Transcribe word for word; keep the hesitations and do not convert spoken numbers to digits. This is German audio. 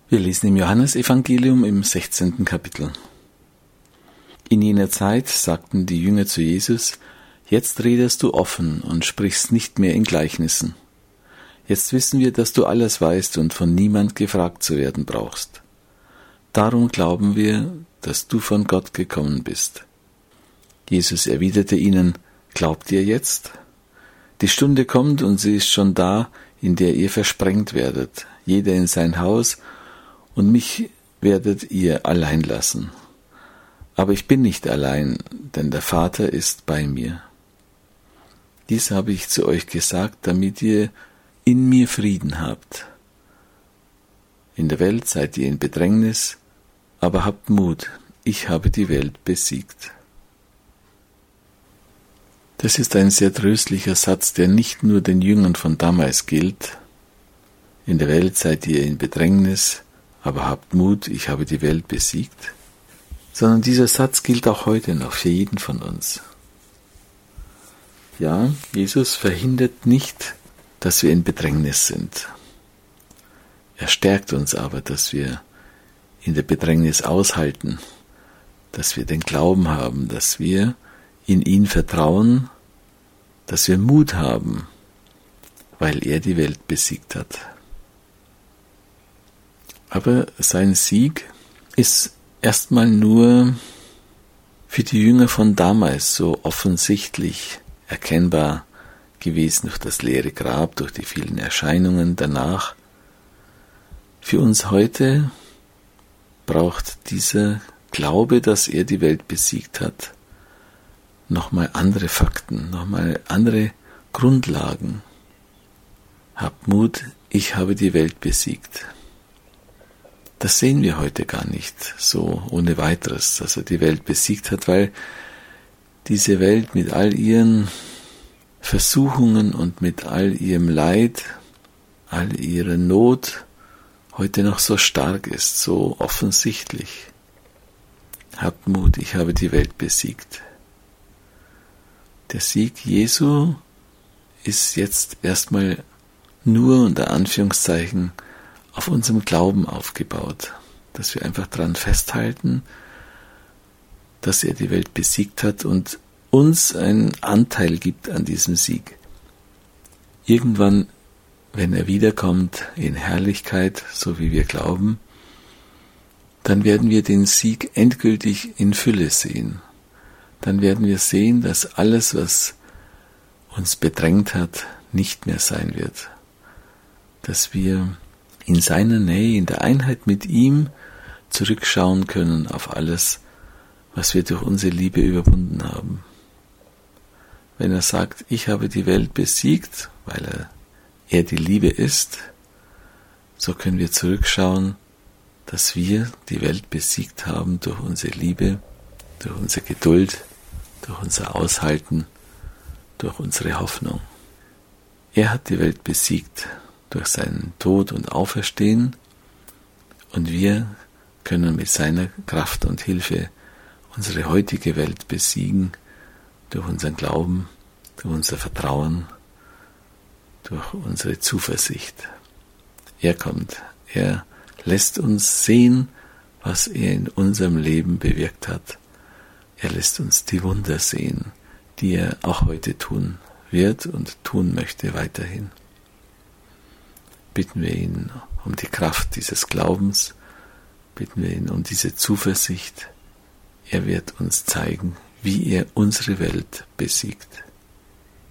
Wir lesen im Johannesevangelium im sechzehnten Kapitel. In jener Zeit sagten die Jünger zu Jesus: Jetzt redest du offen und sprichst nicht mehr in Gleichnissen. Jetzt wissen wir, dass du alles weißt und von niemand gefragt zu werden brauchst. Darum glauben wir, dass du von Gott gekommen bist. Jesus erwiderte ihnen: Glaubt ihr jetzt? Die Stunde kommt und sie ist schon da, in der ihr versprengt werdet, jeder in sein Haus, und mich werdet ihr allein lassen. Aber ich bin nicht allein, denn der Vater ist bei mir. Dies habe ich zu euch gesagt, damit ihr in mir Frieden habt. In der Welt seid ihr in Bedrängnis, aber habt Mut, ich habe die Welt besiegt. Das ist ein sehr tröstlicher Satz, der nicht nur den Jüngern von damals gilt. In der Welt seid ihr in Bedrängnis, aber habt Mut, ich habe die Welt besiegt. Sondern dieser Satz gilt auch heute noch für jeden von uns. Ja, Jesus verhindert nicht, dass wir in Bedrängnis sind. Er stärkt uns aber, dass wir in der Bedrängnis aushalten, dass wir den Glauben haben, dass wir in ihn vertrauen, dass wir Mut haben, weil er die Welt besiegt hat. Aber sein Sieg ist erstmal nur für die Jünger von damals so offensichtlich erkennbar gewesen durch das leere Grab, durch die vielen Erscheinungen danach. Für uns heute braucht dieser Glaube, dass er die Welt besiegt hat, nochmal andere Fakten, nochmal andere Grundlagen. Habt Mut, ich habe die Welt besiegt. Das sehen wir heute gar nicht so ohne weiteres, dass er die Welt besiegt hat, weil diese Welt mit all ihren Versuchungen und mit all ihrem Leid, all ihrer Not heute noch so stark ist, so offensichtlich. Habt Mut, ich habe die Welt besiegt. Der Sieg Jesu ist jetzt erstmal nur unter Anführungszeichen auf unserem Glauben aufgebaut, dass wir einfach daran festhalten, dass er die Welt besiegt hat und uns einen Anteil gibt an diesem Sieg. Irgendwann, wenn er wiederkommt in Herrlichkeit, so wie wir glauben, dann werden wir den Sieg endgültig in Fülle sehen. Dann werden wir sehen, dass alles, was uns bedrängt hat, nicht mehr sein wird. Dass wir in seiner Nähe, in der Einheit mit ihm zurückschauen können auf alles, was wir durch unsere Liebe überwunden haben. Wenn er sagt, ich habe die Welt besiegt, weil er, er die Liebe ist, so können wir zurückschauen, dass wir die Welt besiegt haben durch unsere Liebe, durch unsere Geduld, durch unser Aushalten, durch unsere Hoffnung. Er hat die Welt besiegt durch seinen Tod und Auferstehen und wir können mit seiner Kraft und Hilfe unsere heutige Welt besiegen durch unseren Glauben, durch unser Vertrauen, durch unsere Zuversicht. Er kommt, er lässt uns sehen, was er in unserem Leben bewirkt hat. Er lässt uns die Wunder sehen, die er auch heute tun wird und tun möchte weiterhin. Bitten wir ihn um die Kraft dieses Glaubens, bitten wir ihn um diese Zuversicht. Er wird uns zeigen, wie er unsere Welt besiegt.